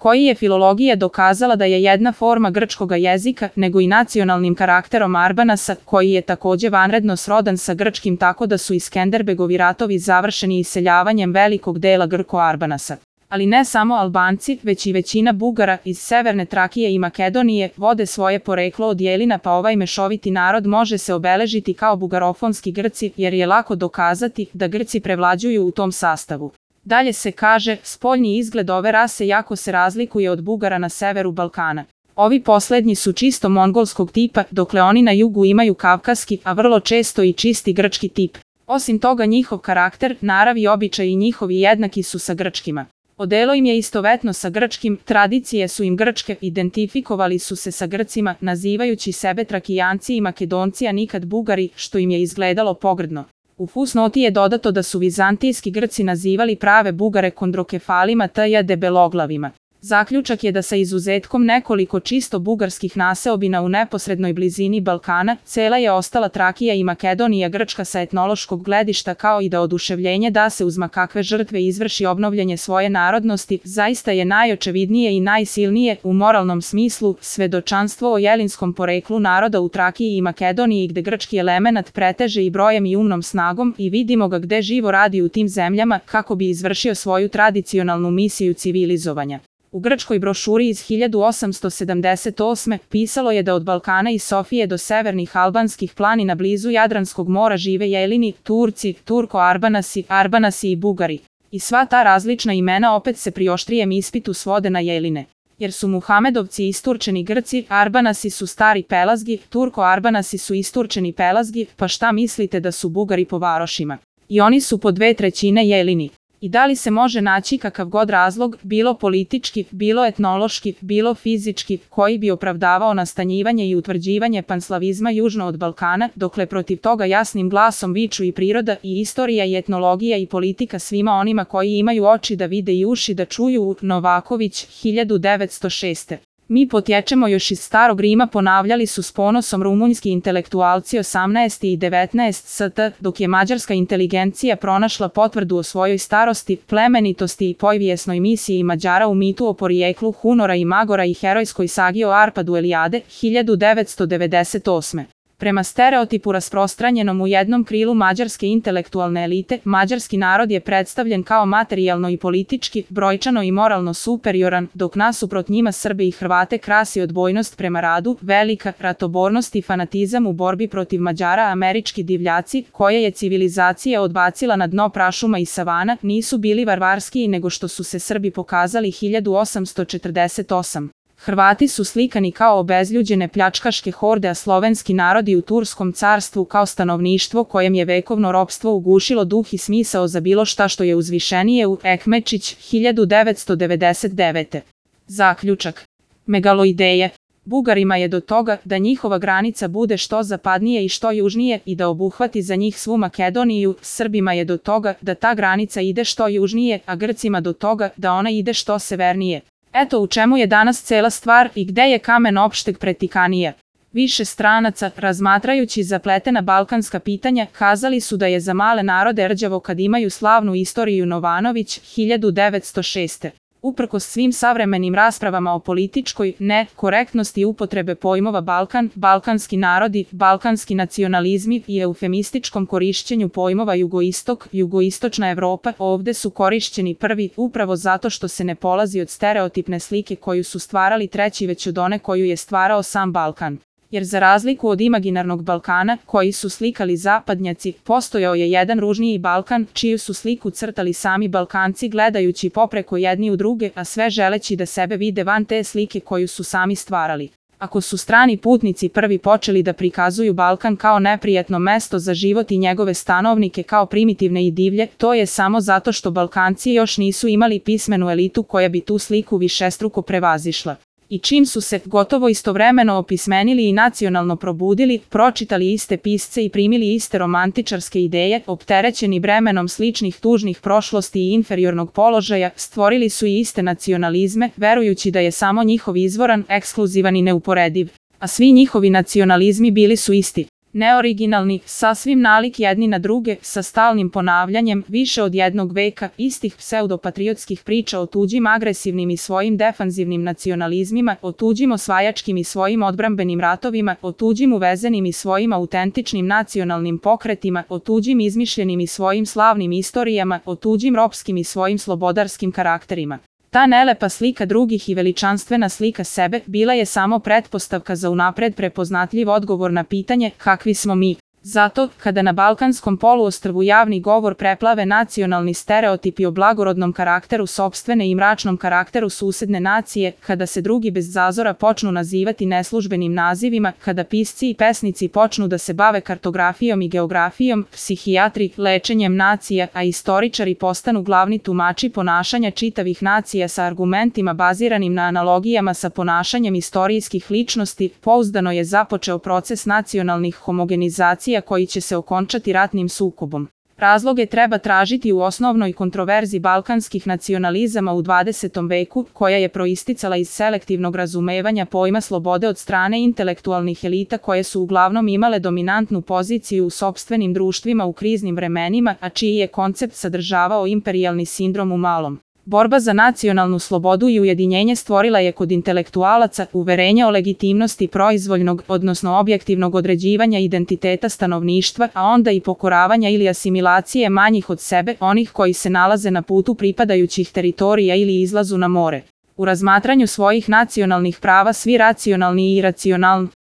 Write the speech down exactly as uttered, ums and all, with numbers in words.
koji je filologija dokazala da je jedna forma grčkoga jezika, nego i nacionalnim karakterom Arbanasa, koji je takođe vanredno srodan sa grčkim, tako da su Iskenderbegovi ratovi završeni iseljavanjem velikog dela Grko-Arbanasa. Ali ne samo Albanci, već i većina Bugara iz severne Trakije i Makedonije vode svoje poreklo od Jelina, pa ovaj mešoviti narod može se obeležiti kao bugarofonski Grci, jer je lako dokazati da Grci prevlađuju u tom sastavu. Dalje se kaže, spoljni izgled ove rase jako se razlikuje od Bugara na severu Balkana. Ovi poslednji su čisto mongolskog tipa, dokle oni na jugu imaju kavkaski, a vrlo često i čisti grčki tip. Osim toga, njihov karakter, narav i običaji njihovi jednaki su sa grčkima. Odelo im je istovetno sa grčkim, tradicije su im grčke, identifikovali su se sa Grcima, nazivajući sebe Trakijanci i Makedonci, a nikad Bugari, što im je izgledalo pogrdno. U fusnoti je dodato da su vizantijski Grci nazivali prave Bugare kondrokefalima tj. debeloglavima. Zaključak je da sa izuzetkom nekoliko čisto bugarskih naseobina u neposrednoj blizini Balkana, cela je ostala Trakija i Makedonija grčka sa etnološkog gledišta, kao i da oduševljenje da se uz makakve žrtve izvrši obnovljenje svoje narodnosti, zaista je najočevidnije i najsilnije, u moralnom smislu, svedočanstvo o jelinskom poreklu naroda u Trakiji i Makedoniji, gde grčki elemenat preteže i brojem i umnom snagom, i vidimo ga gde živo radi u tim zemljama kako bi izvršio svoju tradicionalnu misiju civilizovanja. U grčkoj brošuri iz hiljadu osamsto sedamdeset osme pisalo je da od Balkana i Sofije do severnih albanskih planina blizu Jadranskog mora žive Jelini, Turci, Turko-Arbanasi, Arbanasi i Bugari. I sva ta različna imena opet se pri oštrijem ispitu svode na Jeline. Jer su Muhamedovci isturčeni Grci, Arbanasi su stari Pelazgi, Turko-Arbanasi su isturčeni Pelazgi, pa šta mislite da su Bugari po varošima? I oni su po dve trećine Jelini. I da li se može naći kakav god razlog, bilo politički, bilo etnološki, bilo fizički, koji bi opravdavao nastanjivanje i utvrđivanje panslavizma južno od Balkana, dokle protiv toga jasnim glasom viču i priroda i istorija i etnologija i politika svima onima koji imaju oči da vide i uši da čuju. Novaković, hiljadu devetsto šeste. Mi potječemo još iz starog Rima, ponavljali su s ponosom rumunjski intelektualci osamnaesti i devetnaesti st, dok je mađarska inteligencija pronašla potvrdu o svojoj starosti, plemenitosti i povijesnoj misiji Mađara u mitu o porijeklu Hunora i Magora i herojskoj sagi o Arpadu Elijade, hiljadu devetsto devedeset osme. Prema stereotipu rasprostranjenom u jednom krilu mađarske intelektualne elite, mađarski narod je predstavljen kao materijalno i politički, brojčano i moralno superioran, dok nasuprot njima Srbe i Hrvate krasi odbojnost prema radu, velika ratobornost i fanatizam u borbi protiv Mađara. Američki divljaci, koje je civilizacija odbacila na dno prašuma i savana, nisu bili varvarskiji nego što su se Srbi pokazali hiljadu osamsto četrdeset osme. Hrvati su slikani kao obezljuđene pljačkaške horde, a slovenski narodi u Turskom carstvu kao stanovništvo kojem je vekovno ropstvo ugušilo duh i smisao za bilo šta što je uzvišenije. U Ekmečić, hiljadu devetsto devedeset devete. Zaključak. Megaloideje. Bugarima je do toga da njihova granica bude što zapadnije i što južnije i da obuhvati za njih svu Makedoniju. Srbima je do toga da ta granica ide što južnije, a Grcima do toga da ona ide što severnije. Eto u čemu je danas cela stvar i gde je kamen opšteg pretikanija. Više stranaca, razmatrajući zapletena balkanska pitanja, kazali su da je za male narode rđavo kad imaju slavnu istoriju. Novanović, hiljadu devetsto šeste. Uprkos svim savremenim raspravama o političkoj nekorektnosti upotrebe pojmova Balkan, balkanski narodi, balkanski nacionalizmi i eufemističkom korišćenju pojmova jugoistok, jugoistočna Evropa, ovde su korišćeni prvi upravo zato što se ne polazi od stereotipne slike koju su stvarali treći već od one koju je stvarao sam Balkan. Jer za razliku od imaginarnog Balkana, koji su slikali zapadnjaci, postojao je jedan ružniji Balkan, čiju su sliku crtali sami Balkanci gledajući popreko jedni u druge, a sve želeći da sebe vide van te slike koju su sami stvarali. Ako su strani putnici prvi počeli da prikazuju Balkan kao neprijatno mesto za život i njegove stanovnike kao primitivne i divlje, to je samo zato što Balkanci još nisu imali pismenu elitu koja bi tu sliku višestruko prevazišla. I čim su se gotovo istovremeno opismenili i nacionalno probudili, pročitali iste pisce i primili iste romantičarske ideje, opterećeni bremenom sličnih tužnih prošlosti i inferiornog položaja, stvorili su i iste nacionalizme, verujući da je samo njihov izvoran, ekskluzivan i neuporediv. A svi njihovi nacionalizmi bili su isti. neoriginalni, sasvim nalik jedni na druge, sa stalnim ponavljanjem, više od jednog veka, istih pseudopatriotskih priča o tuđim agresivnim i svojim defanzivnim nacionalizmima, o tuđim osvajačkim i svojim odbrambenim ratovima, o tuđim uvezenim i svojim autentičnim nacionalnim pokretima, o tuđim izmišljenim i svojim slavnim istorijama, o tuđim ropskim i svojim slobodarskim karakterima. Ta nelepa slika drugih i veličanstvena slika sebe bila je samo pretpostavka za unapred prepoznatljiv odgovor na pitanje kakvi smo mi. Zato, kada na Balkanskom poluostrvu javni govor preplave nacionalni stereotipi o blagorodnom karakteru sopstvene i mračnom karakteru susedne nacije, kada se drugi bez zazora počnu nazivati neslužbenim nazivima, kada pisci i pesnici počnu da se bave kartografijom i geografijom, psihijatri, lečenjem nacija, a istoričari postanu glavni tumači ponašanja čitavih nacija sa argumentima baziranim na analogijama sa ponašanjem istorijskih ličnosti, pouzdano je započeo proces nacionalnih homogenizacija koji će se okončati ratnim sukobom. Razloge treba tražiti u osnovnoj kontroverzi balkanskih nacionalizama u dvadesetom veku, koja je proisticala iz selektivnog razumevanja pojma slobode od strane intelektualnih elita koje su uglavnom imale dominantnu poziciju u sopstvenim društvima u kriznim vremenima, a čiji je koncept sadržavao imperijalni sindrom u malom. Borba za nacionalnu slobodu i ujedinjenje stvorila je kod intelektualaca uverenje o legitimnosti proizvoljnog, odnosno objektivnog određivanja identiteta stanovništva, a onda i pokoravanja ili asimilacije manjih od sebe, onih koji se nalaze na putu pripadajućih teritorija ili izlazu na more. U razmatranju svojih nacionalnih prava svi racionalni i iracionalni